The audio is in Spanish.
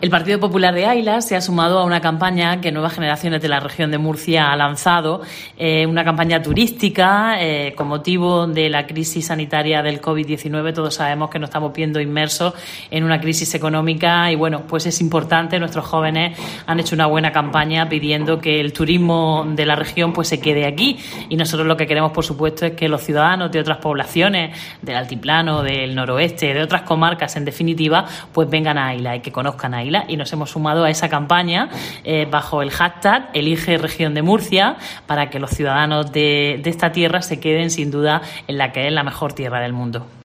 El Partido Popular de Aila se ha sumado a una campaña que Nuevas Generaciones de la región de Murcia ha lanzado, una campaña turística con motivo de la crisis sanitaria del COVID-19. Todos sabemos que nos estamos viendo inmersos en una crisis económica y bueno, pues es importante. Nuestros jóvenes han hecho una buena campaña pidiendo que el turismo de la región pues se quede aquí, y nosotros lo que queremos, por supuesto, es que los ciudadanos de otras poblaciones del altiplano, del noroeste, de otras comarcas, en definitiva, pues vengan a Aila y que conozcan Aila. Y nos hemos sumado a esa campaña bajo el hashtag Elige Región de Murcia, para que los ciudadanos de esta tierra se queden sin duda en la que es la mejor tierra del mundo.